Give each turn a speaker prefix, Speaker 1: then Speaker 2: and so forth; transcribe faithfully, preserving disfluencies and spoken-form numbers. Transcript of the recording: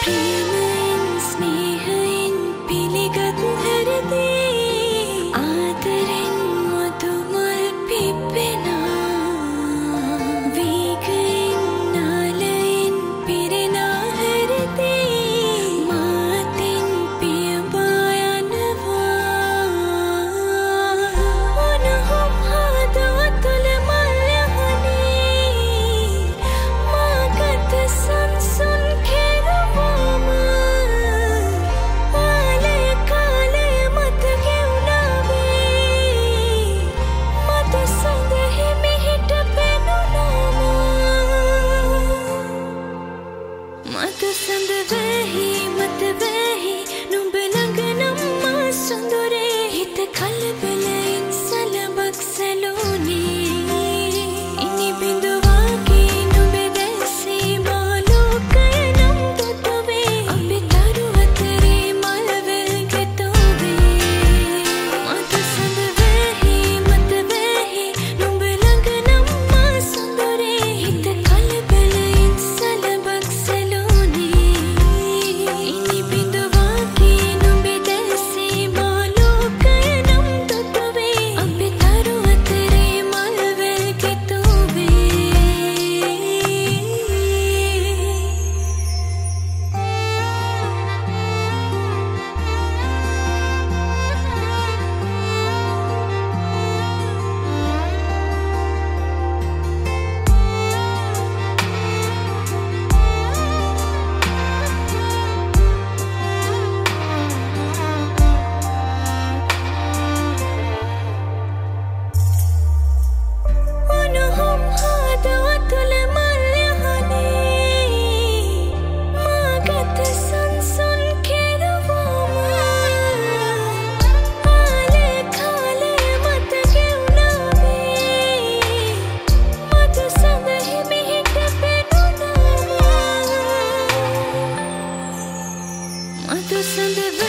Speaker 1: ප්‍රේමයෙන් ස්නේහයෙන් පිළිගත් හෘදේ ආදරෙන් මතු මල් පිපෙනා වේගයෙන් නාලයෙන් පිරෙනා හෘදේ මාතින් පියඹා යනවා මොනහොම් හදා තුළ මල් යහනේ මාගත සංසුන් කෙරවාම ආලය කාලය මත ගෙවුණාවේ මත සඳ හිමිහිට පෙනුණාම මත සඳ වැහි මත වැහි නුඹ ළඟ නම් මා සොඳුරේ හිත කලබලයෙන් සලබක් සැලුනේ ඉනි බිඳුවාගේ නුඹ දැස්සේ මා ලෝකය නම් දුටුවේ අපි තරු අතරේ මල්වැල් ගෙතුවේ මත සඳ වැහි මත වැහි නුඹ ළඟ නම් මා සොඳුරේ හිත කලබලයෙන් සලබක් සැලුනේ ඉනි බිඳුවාගේ නුඹ දැස්සේ මා ලෝකය නම් දුටුවේ අපි තරු අතරේ මල්වැල් ගෙතුවේ මොනහොම් හදා තුළ මල් යහනේ මාගත සංසුන් කෙරවාම ආලය කාලය මත ගෙවුණාවේ මත සඳ හිමිහිට පෙනුණාම මත සඳ